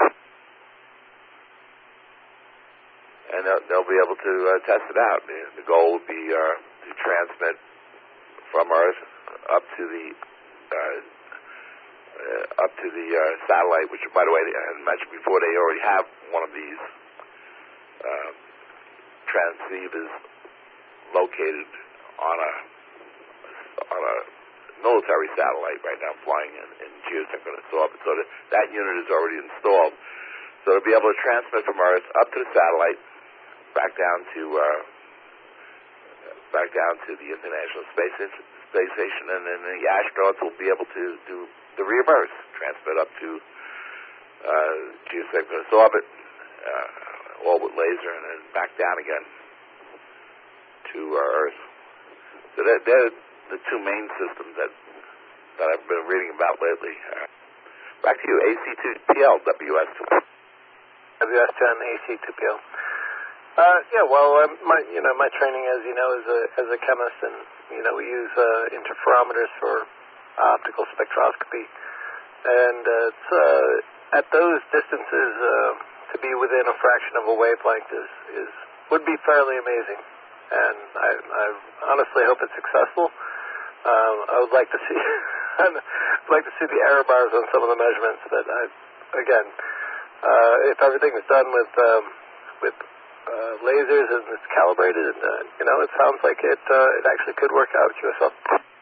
S7: And they'll, they'll be able to uh, test it out. The, the goal would be uh, to transmit from Earth up to the uh, uh, up to the uh, satellite, which, by the way, I had mentioned before, they already have one of these uh, transceivers located on a on a military satellite right now, flying in, in geosynchronous orbit. So that, that unit is already installed. So to be able to transmit from Earth up to the satellite, back down to uh, back down to the International Space Space Station, and then the astronauts will be able to do the reverse, transmit up to uh, geosynchronous orbit, uh, orbit laser, and then back down again to uh, Earth. So they're, they're the two main systems that that I've been reading about lately. Uh, back to you, A C two P L, W S two.
S8: W S ten, A C two P L. Uh, yeah, well, um, my you know my training, as you know, is a as a chemist, and you know we use uh, interferometers for optical spectroscopy, and uh, it's uh, at those distances uh, to be within a fraction of a wavelength is is would be fairly amazing, and I, I honestly hope it's successful. Um, I would like to see I'd like to see the error bars on some of the measurements, but I, again, uh, if everything is done with um, with uh, lasers and it's calibrated, and uh, you know, it sounds like it uh, it actually could work out, Q S L.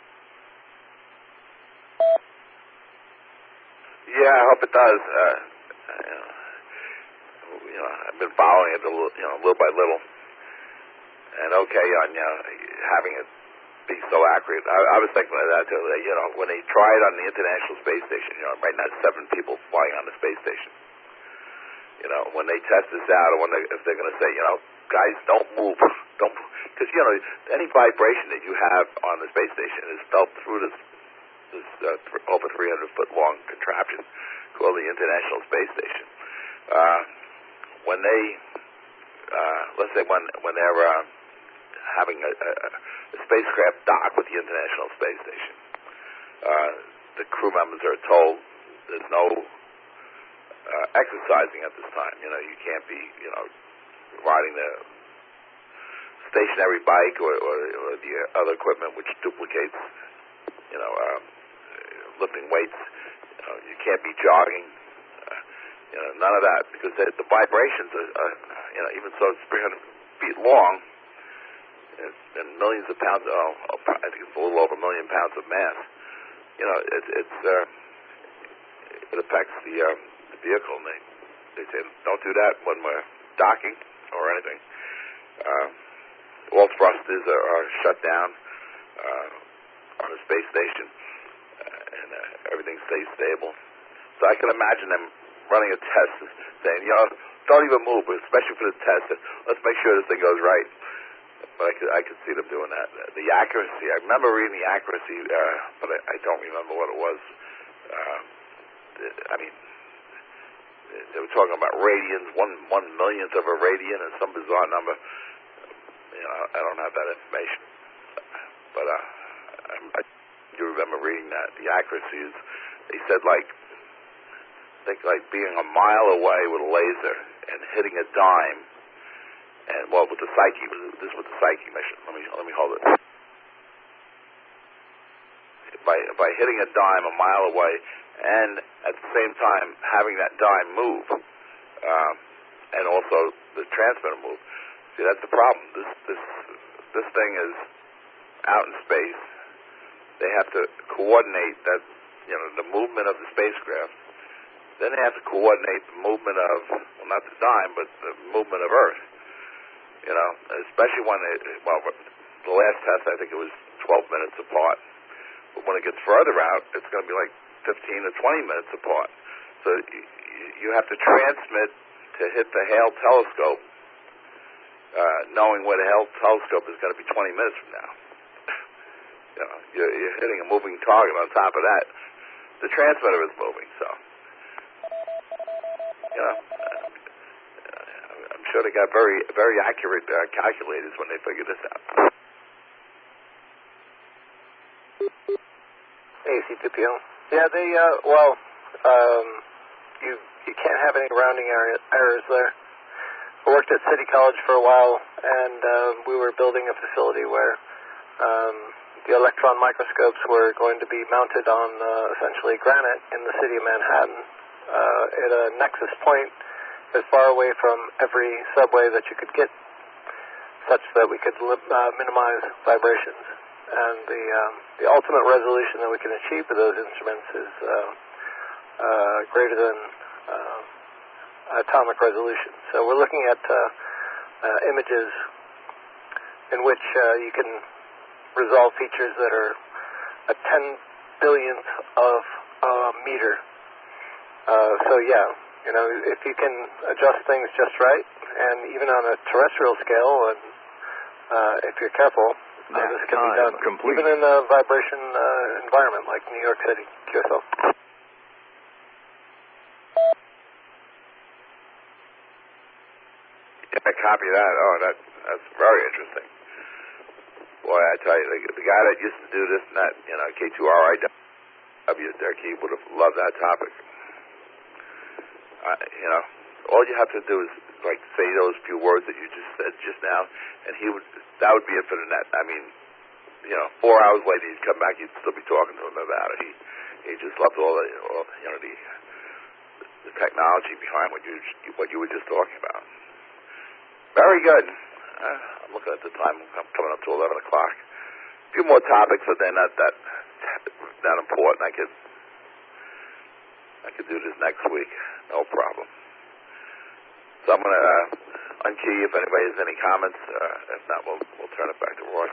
S7: Yeah, I hope it does. Uh, you, know, you know, I've been following it a little, you know, little by little, and okay, on you know, having it be so accurate. I, I was thinking of that too. That, you know, when they tried on the International Space Station, you know, right now seven people flying on the space station. You know, when they test this out, or when they, if they're going to say, you know, guys, don't move, don't, because you know, any vibration that you have on the space station is felt through this this uh, th- over three hundred foot long contraption called the International Space Station. Uh, when they, uh, let's say, when when they're uh, having a, a, a spacecraft dock with the International Space Station, uh, the crew members are told there's no uh, exercising at this time. You know, you can't be, you know, riding the stationary bike or, or, or the other equipment which duplicates, you know, um, lifting weights. You know, you can't be jogging. Uh, you know, none of that because the, the vibrations are, are, you know, even so it's three hundred feet long and, and millions of pounds. Oh, I think it's a little over a million pounds of mass. You know, it, it's uh, it affects the, um, the vehicle. And they they say don't do that when we're docking or anything. Uh, all thrusters are, are shut down uh, on the space station, uh, and uh, everything stays stable. So I can imagine them running a test, saying, you know, don't even move, especially for the test. Let's make sure this thing goes right. But I could, I could see them doing that. The accuracy, I remember reading the accuracy, uh, but I, I don't remember what it was. Uh, I mean, they were talking about radians, one one millionth of a radian, and some bizarre number. You know, I don't have that information, but uh, I, I do remember reading that. The accuracy is, they said, like, I think like being a mile away with a laser and hitting a dime, and well, with the Psyche, this was the Psyche mission. Let me let me hold it. By by hitting a dime a mile away, and at the same time having that dime move, um, and also the transmitter move. See, that's the problem. This this this thing is out in space. They have to coordinate that, you know, the movement of the spacecraft. Then they have to coordinate the movement of, well, not the dime, but the movement of Earth. You know, especially when it, well, the last test I think it was twelve minutes apart. But when it gets further out, it's going to be like fifteen to twenty minutes apart. So you, you have to transmit to hit the Hale telescope, uh, knowing where the Hale telescope is going to be twenty minutes from now. You know, you're, you're hitting a moving target on top of that. The transmitter is moving, so, you know, uh, I'm sure they got very, very accurate uh, calculators when they figured this out.
S8: A C two P O. Yeah, they, uh, well, um, you you can't have any rounding area, errors there. I worked at City College for a while, and um, we were building a facility where um, the electron microscopes were going to be mounted on uh, essentially granite in the city of Manhattan uh, at a nexus point as far away from every subway that you could get, such that we could li- uh, minimize vibrations. And the um, the ultimate resolution that we can achieve with those instruments is uh, uh, greater than uh, atomic resolution. So we're looking at uh, uh, images in which uh, you can resolve features that are a ten billionth of a meter. Uh, so yeah, you know, if you can adjust things just right, and even on a terrestrial scale, and uh, if you're careful, uh, this can be done complete. Even in a vibration uh, environment like New York City. Q S L.
S7: Get a copy of that. Oh, that that's very interesting. Boy, I tell you, the, the guy that used to do this and that, you know, K two R I W, Derek, he would have loved that topic. Uh, you know, all you have to do is, like, say those few words that you just said just now, and he would, that would be it for the net. I mean, you know, four hours later he'd come back, you'd still be talking to him about it. He he just loved all the, all, you know, the, the technology behind what you what you were just talking about. Very good. Uh, I'm looking at the time. I'm coming up to eleven o'clock. A few more topics, but they're not that that important. I could I could do this next week. No problem. So I'm going to uh, unkey if anybody has any comments. Uh, if not, we'll we'll turn it back to Roy.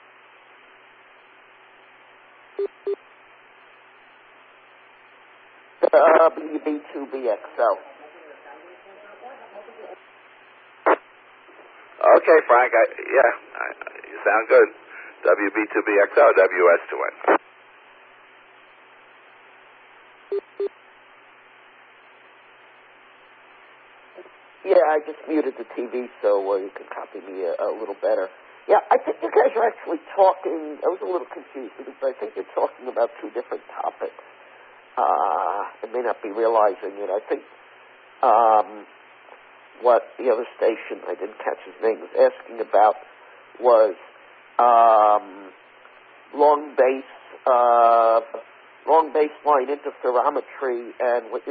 S9: W B two B X L.
S7: Okay, Frank. I, yeah, I, you sound good. W B two B X L, W S two N.
S9: Yeah, I just muted the T V so uh, you can copy me a, a little better. Yeah, I think you guys are actually talking, I was a little confused because I think you're talking about two different topics. Uh, I may not be realizing it. I think um, what the other station, I didn't catch his name, was asking about was um, long base, uh, long baseline interferometry, and what